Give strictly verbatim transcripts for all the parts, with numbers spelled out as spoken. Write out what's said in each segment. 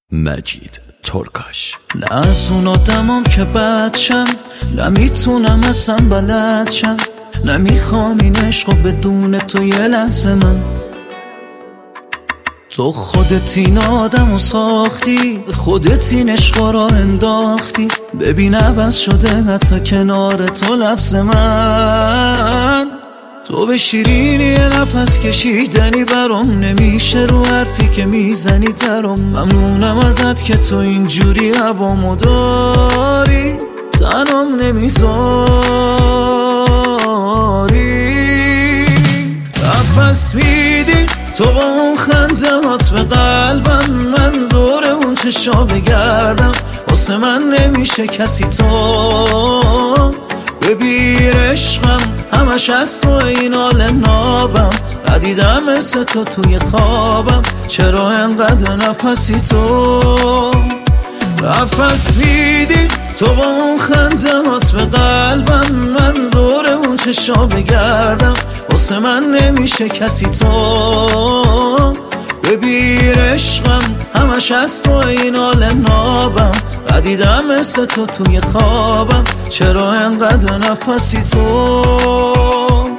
مجید ترکاش. نه از اون آدمام که بدشم، نه میتونم اصلا بلدشم، نه میخوام این عشقو بدون تو یه لحظه من. تو خودت این آدمو ساختی، خودت این عشقا را انداختی. ببین عوض شده حتی کنار تو لفظ من. تو به شیرینی یه نفس کشیدنی برام، نمیشه رو حرفی که میزنی درام. ممنونم ازت که تو اینجوری هوامو داری، تنام نمیذاری. نفس میدی تو با اون خنده هات به قلبم، من دور اون چشا بگردم. واسه من نمیشه کسی تو، ببین عشقم همش از تو این عالم نابم. ندیدم مثل تو توی خوابم، چرا انقدر نفسی تو. نفس میدی تو با اون خنده هات به قلبم، من دور اون چشا بگردم. واسه من نمیشه کسی تو، ببین عشقم همش از تو این عالم نابم. ندیدم مثل تو توی خوابم، چرا انقدر نفسی تو.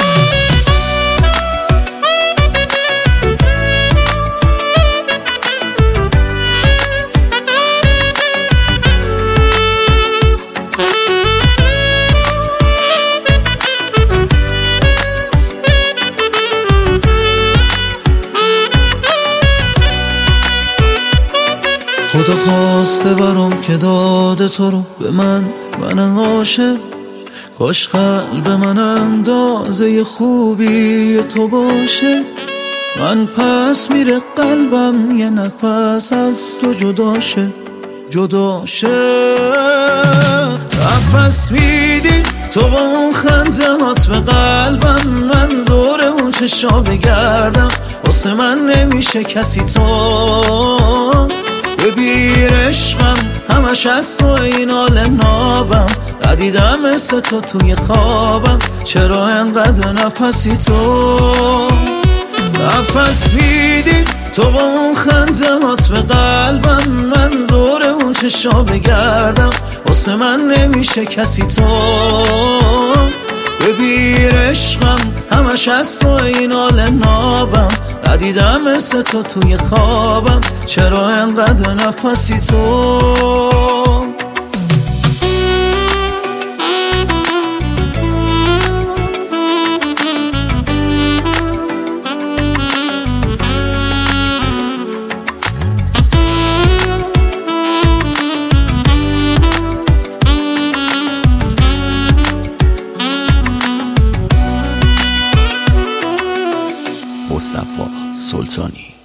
خدا خواسته برام که داده تو رو به من، من عاشق. کاش قلب من اندازه خوبی تو باشه. من پس میره قلبم یه نفس از تو جداشه، جداشه. نفس میدی تو با اون خنده هات به قلبم، من دور اون چشا بگردم. واسه من نمیشه کسی تو، ببین عشقم همش از تو این عالم نابم. ندیدم مثل تو توی خوابم، چرا انقدر نفسی تو. نفس میدی تو با اون خنده هات به قلبم، من دور اون چشا بگردم. واسه من نمیشه کسی تو، ببین عشقم همش از تو این عالم نابم. ندیدم مثل تو توی خوابم، چرا انقدر نفسی تو. مصطفی سلطانی.